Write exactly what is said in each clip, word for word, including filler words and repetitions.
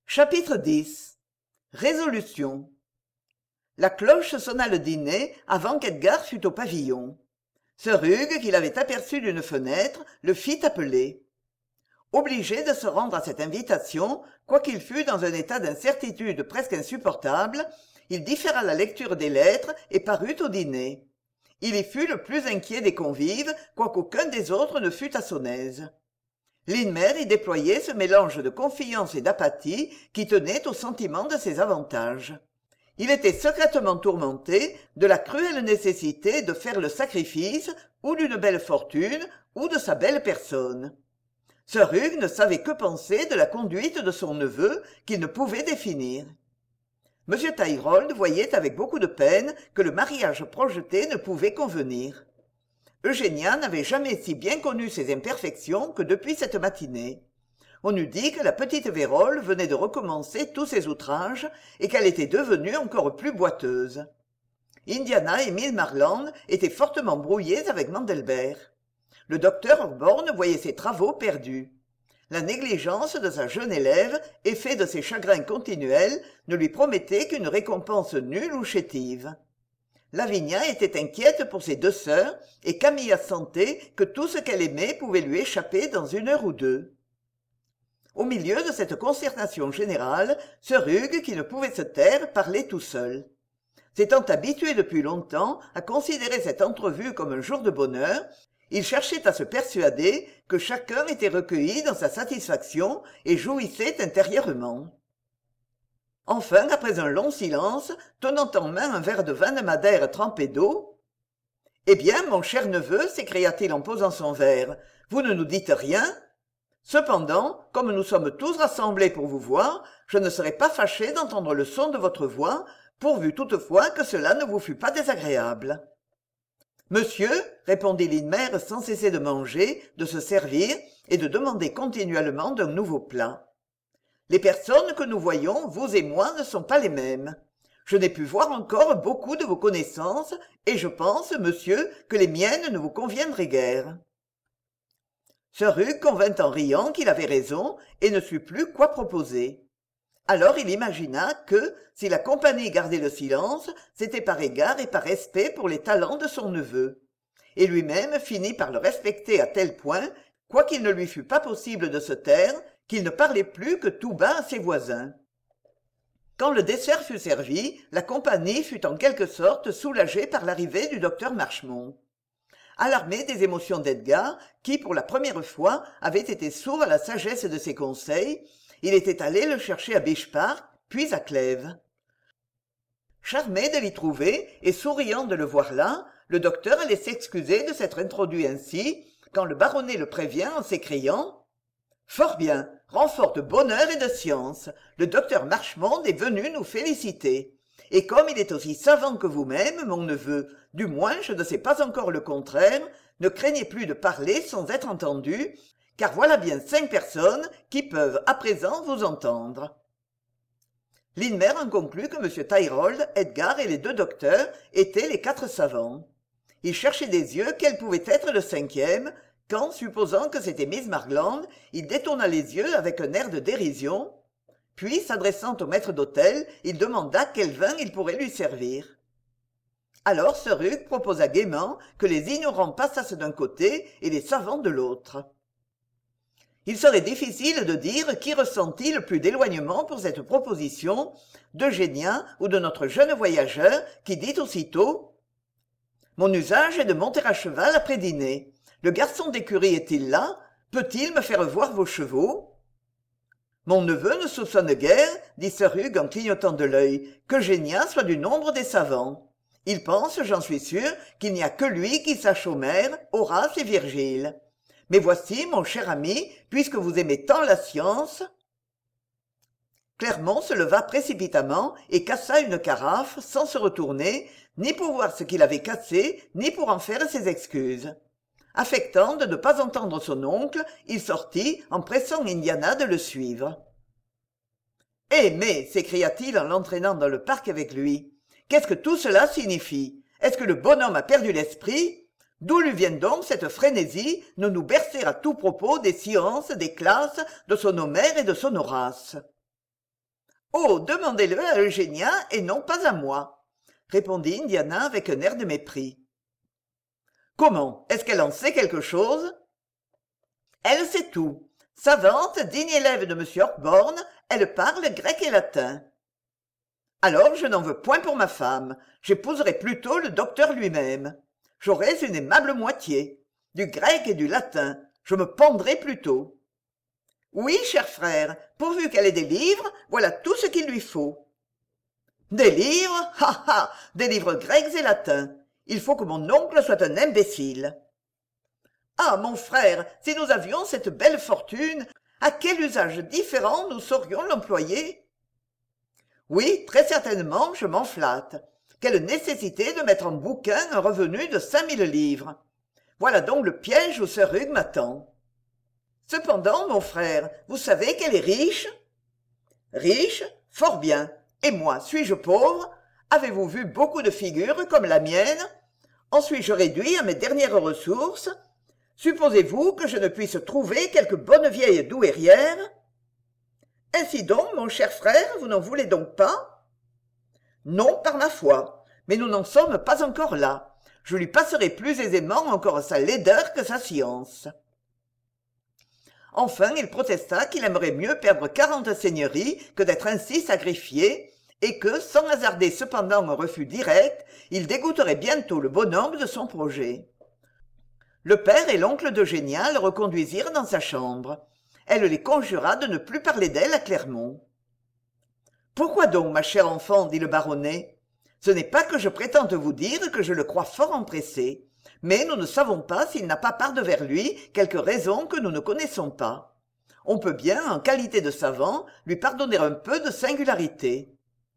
Chapitre dix. Résolution. La cloche sonna le dîner avant qu'Edgar fût au pavillon. Sir Hugues, qu'il avait aperçu d'une fenêtre, le fit appeler. Obligé de se rendre à cette invitation, quoiqu'il fût dans un état d'incertitude presque insupportable, il différa la lecture des lettres et parut au dîner. Il y fut le plus inquiet des convives, quoiqu'aucun des autres ne fût à son aise. Lindmer y déployait ce mélange de confiance et d'apathie qui tenait au sentiment de ses avantages. Il était secrètement tourmenté de la cruelle nécessité de faire le sacrifice ou d'une belle fortune ou de sa belle personne. Sir Hugues ne savait que penser de la conduite de son neveu qu'il ne pouvait définir. M. Tyrrell voyait avec beaucoup de peine que le mariage projeté ne pouvait convenir. Eugénia n'avait jamais si bien connu ses imperfections que depuis cette matinée. On eût dit que la petite Vérole venait de recommencer tous ses outrages et qu'elle était devenue encore plus boiteuse. Indiana et Miss Marland étaient fortement brouillés avec Mandelbert. Le docteur Horborn voyait ses travaux perdus. La négligence de sa jeune élève, effet de ses chagrins continuels, ne lui promettait qu'une récompense nulle ou chétive. Lavinia était inquiète pour ses deux sœurs, et Camilla sentait que tout ce qu'elle aimait pouvait lui échapper dans une heure ou deux. Au milieu de cette consternation générale, Sir Hugues, qui ne pouvait se taire, parlait tout seul. S'étant habitué depuis longtemps à considérer cette entrevue comme un jour de bonheur, il cherchait à se persuader que chacun était recueilli dans sa satisfaction et jouissait intérieurement. Enfin, après un long silence, tenant en main un verre de vin de madère trempé d'eau, « Eh bien, mon cher neveu, s'écria-t-il en posant son verre, vous ne nous dites rien ? Cependant, comme nous sommes tous rassemblés pour vous voir, je ne serais pas fâché d'entendre le son de votre voix, pourvu toutefois que cela ne vous fût pas désagréable. » Monsieur, répondit Lindmer sans cesser de manger, de se servir et de demander continuellement d'un nouveau plat. Les personnes que nous voyons, vous et moi, ne sont pas les mêmes. Je n'ai pu voir encore beaucoup de vos connaissances, et je pense, monsieur, que les miennes ne vous conviendraient guère. Sir Hugues convint en riant qu'il avait raison, et ne sut plus quoi proposer. Alors il imagina que, si la compagnie gardait le silence, c'était par égard et par respect pour les talents de son neveu. Et lui-même finit par le respecter à tel point, quoiqu'il ne lui fût pas possible de se taire, qu'il ne parlait plus que tout bas à ses voisins. Quand le dessert fut servi, la compagnie fut en quelque sorte soulagée par l'arrivée du docteur Marchemont. Alarmé des émotions d'Edgar, qui, pour la première fois, avait été sourd à la sagesse de ses conseils, il était allé le chercher à Beech Park, puis à Clèves. Charmé de l'y trouver et souriant de le voir là, le docteur allait s'excuser de s'être introduit ainsi, quand le baronnet le prévient en s'écriant « Fort bien, renfort de bonheur et de science, le docteur Marchemont est venu nous féliciter. Et comme il est aussi savant que vous-même, mon neveu, du moins je ne sais pas encore le contraire, ne craignez plus de parler sans être entendu, car voilà bien cinq personnes qui peuvent à présent vous entendre. » Lindmer en conclut que M. Tyrrell, Edgar et les deux docteurs étaient les quatre savants. Il cherchait des yeux quel pouvait être le cinquième, quand, supposant que c'était Miss Marland, il détourna les yeux avec un air de dérision, puis, s'adressant au maître d'hôtel, il demanda quel vin il pourrait lui servir. Alors Sir Hugues proposa gaiement que les ignorants passassent d'un côté et les savants de l'autre. Il serait difficile de dire qui ressentit le plus d'éloignement pour cette proposition, d'Eugénia ou de notre jeune voyageur, qui dit aussitôt « Mon usage est de monter à cheval après dîner. Le garçon d'écurie est-il là? Peut-il me faire voir vos chevaux ?» Mon neveu ne soupçonne guère, dit Sir Hugues en clignotant de l'œil, qu'Eugénia soit du nombre des savants. Il pense, j'en suis sûr, qu'il n'y a que lui qui sache Homère, Horace et Virgile. Mais voici, mon cher ami, puisque vous aimez tant la science... Clermont se leva précipitamment et cassa une carafe, sans se retourner, ni pour voir ce qu'il avait cassé, ni pour en faire ses excuses. Affectant de ne pas entendre son oncle, il sortit en pressant Indiana de le suivre. « Eh mais, s'écria-t-il en l'entraînant dans le parc avec lui, qu'est-ce que tout cela signifie? Est-ce que le bonhomme a perdu l'esprit? D'où lui vient donc cette frénésie de nous bercer à tout propos des sciences, des classes, de son Homère et de son Horace ? Oh, demandez-le à Eugénia et non pas à moi, répondit Indiana avec un air de mépris. Comment? Est-ce qu'elle en sait quelque chose? Elle sait tout. Savante, digne élève de M. Orkborn, elle parle grec et latin. Alors je n'en veux point pour ma femme. J'épouserai plutôt le docteur lui-même. J'aurais une aimable moitié. Du grec et du latin. Je me pendrai plutôt. Oui, cher frère, pourvu qu'elle ait des livres, voilà tout ce qu'il lui faut. Des livres? Ha ha! Des livres grecs et latins. Il faut que mon oncle soit un imbécile. Ah, mon frère, si nous avions cette belle fortune, à quel usage différent nous saurions l'employer? Oui, très certainement, je m'en flatte. Quelle nécessité de mettre en bouquin un revenu de cinq mille livres. Voilà donc le piège où Sir Hugh m'attend. Cependant, mon frère, vous savez qu'elle est riche? Riche? Fort bien. Et moi, suis-je pauvre? Avez-vous vu beaucoup de figures comme la mienne? En suis-je réduit à mes dernières ressources? Supposez-vous que je ne puisse trouver quelque bonne vieille douairière? Ainsi donc, mon cher frère, vous n'en voulez donc pas? Non, par ma foi, mais nous n'en sommes pas encore là. Je lui passerai plus aisément encore sa laideur que sa science. Enfin, il protesta qu'il aimerait mieux perdre quarante seigneuries que d'être ainsi sacrifié, et que, sans hasarder cependant un refus direct, il dégoûterait bientôt le bonhomme de son projet. Le père et l'oncle d'Eugénia le reconduisirent dans sa chambre. Elle les conjura de ne plus parler d'elle à Clermont. « Pourquoi donc, ma chère enfant, dit le baronnet, ce n'est pas que je prétende vous dire que je le crois fort empressé, mais nous ne savons pas s'il n'a pas par devers lui quelque raison que nous ne connaissons pas. On peut bien, en qualité de savant, lui pardonner un peu de singularité. »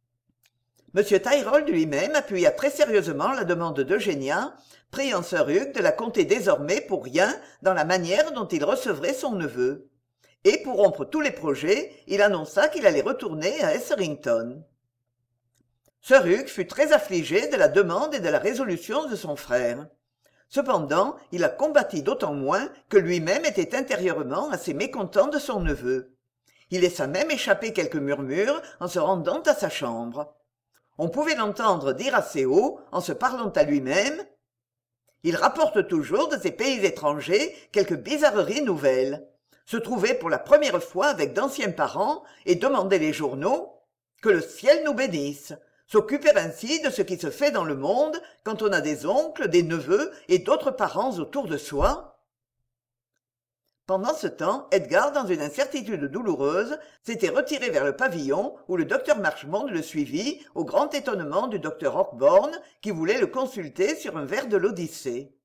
M. Tyrrell lui-même appuya très sérieusement la demande d'Eugénia, priant Sir Hugh de la compter désormais pour rien dans la manière dont il recevrait son neveu. Et pour rompre tous les projets, il annonça qu'il allait retourner à Etherington. Sir Hugh fut très affligé de la demande et de la résolution de son frère. Cependant, il la combattit d'autant moins que lui-même était intérieurement assez mécontent de son neveu. Il laissa même échapper quelques murmures en se rendant à sa chambre. On pouvait l'entendre dire assez haut, en se parlant à lui-même, « Il rapporte toujours de ces pays étrangers quelques bizarreries nouvelles. Se trouver pour la première fois avec d'anciens parents et demander les journaux, que le ciel nous bénisse. S'occuper ainsi de ce qui se fait dans le monde quand on a des oncles, des neveux et d'autres parents autour de soi. » Pendant ce temps, Edgar, dans une incertitude douloureuse, s'était retiré vers le pavillon où le docteur Marchmont le suivit, au grand étonnement du docteur Orkborn, qui voulait le consulter sur un vers de l'Odyssée.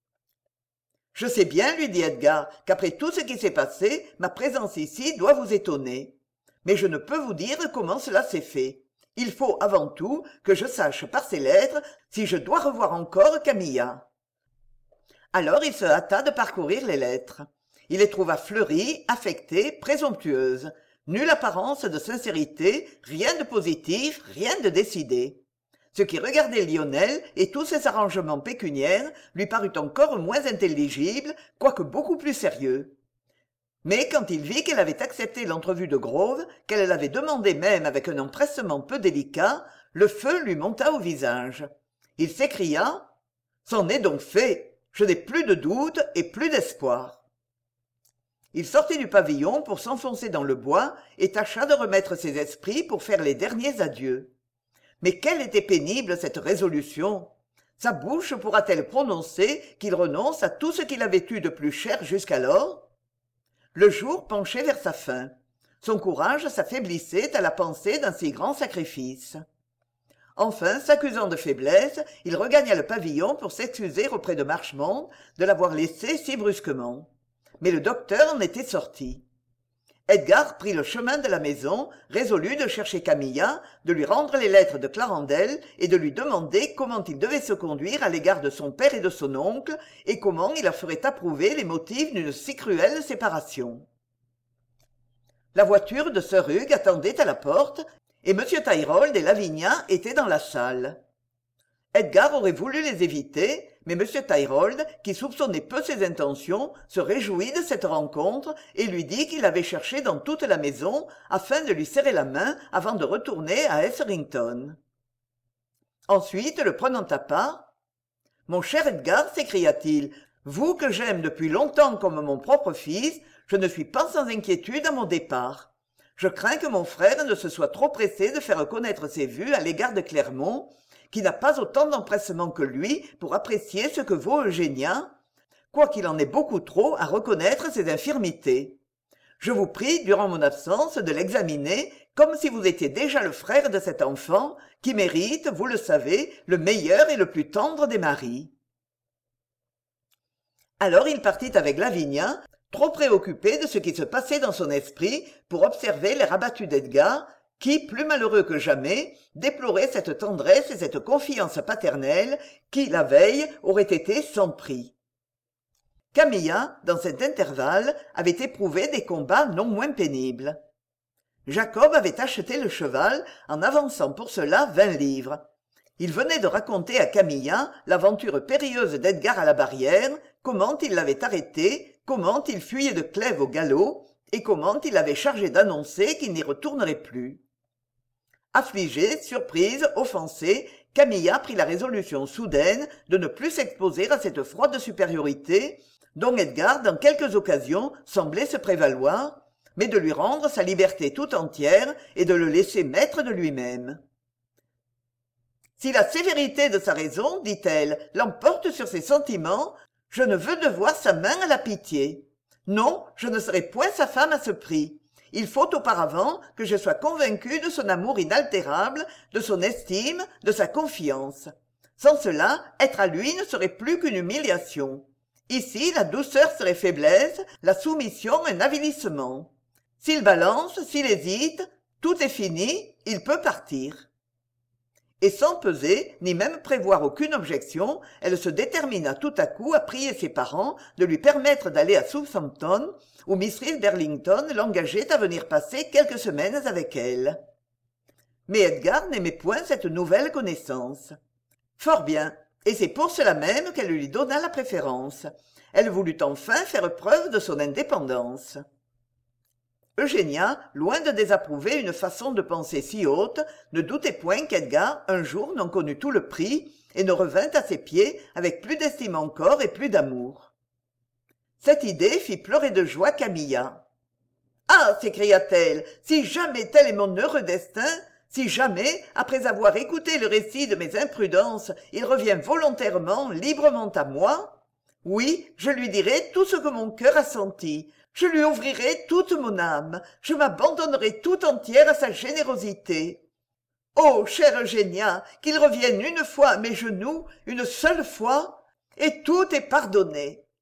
« Je sais bien, lui dit Edgar, qu'après tout ce qui s'est passé, ma présence ici doit vous étonner. Mais je ne peux vous dire comment cela s'est fait. Il faut, avant tout, que je sache par ces lettres si je dois revoir encore Camilla. » Alors il se hâta de parcourir les lettres. Il les trouva fleuries, affectées, présomptueuses. Nulle apparence de sincérité, rien de positif, rien de décidé. Ce qui regardait Lionel et tous ses arrangements pécuniaires lui parut encore moins intelligible, quoique beaucoup plus sérieux. Mais quand il vit qu'elle avait accepté l'entrevue de Grove, qu'elle l'avait demandé même avec un empressement peu délicat, le feu lui monta au visage. Il s'écria « C'en est donc fait. Je n'ai plus de doute et plus d'espoir. » Il sortit du pavillon pour s'enfoncer dans le bois et tâcha de remettre ses esprits pour faire les derniers adieux. Mais quelle était pénible cette résolution! Sa bouche pourra-t-elle prononcer qu'il renonce à tout ce qu'il avait eu de plus cher jusqu'alors? Le jour penchait vers sa fin. Son courage s'affaiblissait à la pensée d'un si grand sacrifice. Enfin, s'accusant de faiblesse, il regagna le pavillon pour s'excuser auprès de Marchmont de l'avoir laissé si brusquement. Mais le docteur en était sorti. Edgar prit le chemin de la maison, résolu de chercher Camilla, de lui rendre les lettres de Clarendel et de lui demander comment il devait se conduire à l'égard de son père et de son oncle, et comment il leur ferait approuver les motifs d'une si cruelle séparation. La voiture de Sir Hugh attendait à la porte, et M. Tyrrell et Lavinia étaient dans la salle. Edgar aurait voulu les éviter, mais m Tyrrell, qui soupçonnait peu ses intentions, se réjouit de cette rencontre et lui dit qu'il avait cherché dans toute la maison afin de lui serrer la main avant de retourner à Hetherington. Ensuite, le prenant à part, « Mon cher Edgar, s'écria-t-il, vous que j'aime depuis longtemps comme mon propre fils, je ne suis pas sans inquiétude à mon départ. Je crains que mon frère ne se soit trop pressé de faire connaître ses vues à l'égard de Clermont, qui n'a pas autant d'empressement que lui pour apprécier ce que vaut Eugénia, quoiqu'il en ait beaucoup trop à reconnaître ses infirmités. Je vous prie, durant mon absence, de l'examiner comme si vous étiez déjà le frère de cet enfant, qui mérite, vous le savez, le meilleur et le plus tendre des maris. » Alors il partit avec Lavinia, trop préoccupé de ce qui se passait dans son esprit pour observer l'air abattu d'Edgar, qui, plus malheureux que jamais, déplorait cette tendresse et cette confiance paternelle qui, la veille, auraient été sans prix. Camilla, dans cet intervalle, avait éprouvé des combats non moins pénibles. Jacob avait acheté le cheval en avançant pour cela vingt livres. Il venait de raconter à Camilla l'aventure périlleuse d'Edgar à la barrière, comment il l'avait arrêté, comment il fuyait de Clèves au galop, et comment il avait chargé d'annoncer qu'il n'y retournerait plus. Affligée, surprise, offensée, Camilla prit la résolution soudaine de ne plus s'exposer à cette froide supériorité, dont Edgar, dans quelques occasions, semblait se prévaloir, mais de lui rendre sa liberté tout entière et de le laisser maître de lui-même. Si la sévérité de sa raison, dit-elle, l'emporte sur ses sentiments, je ne veux devoir sa main à la pitié. Non, je ne serai point sa femme à ce prix. Il faut auparavant que je sois convaincue de son amour inaltérable, de son estime, de sa confiance. Sans cela, être à lui ne serait plus qu'une humiliation. Ici, la douceur serait faiblesse, la soumission un avilissement. S'il balance, s'il hésite, tout est fini, il peut partir. Et sans peser, ni même prévoir aucune objection, elle se détermina tout à coup à prier ses parents de lui permettre d'aller à Southampton, où Mrs Burlington l'engageait à venir passer quelques semaines avec elle. Mais Edgar n'aimait point cette nouvelle connaissance. Fort bien, et c'est pour cela même qu'elle lui donna la préférence. Elle voulut enfin faire preuve de son indépendance. Eugénia, loin de désapprouver une façon de penser si haute, ne doutait point qu'Edgar un jour n'en connût tout le prix et ne revint à ses pieds avec plus d'estime encore et plus d'amour. Cette idée fit pleurer de joie Camilla. « Ah !» s'écria-t-elle, « si jamais tel est mon heureux destin, si jamais, après avoir écouté le récit de mes imprudences, il revient volontairement, librement à moi, oui, je lui dirai tout ce que mon cœur a senti, je lui ouvrirai toute mon âme, je m'abandonnerai tout entière à sa générosité. Oh, chère Eugénia, qu'il revienne une fois à mes genoux, une seule fois, et tout est pardonné. »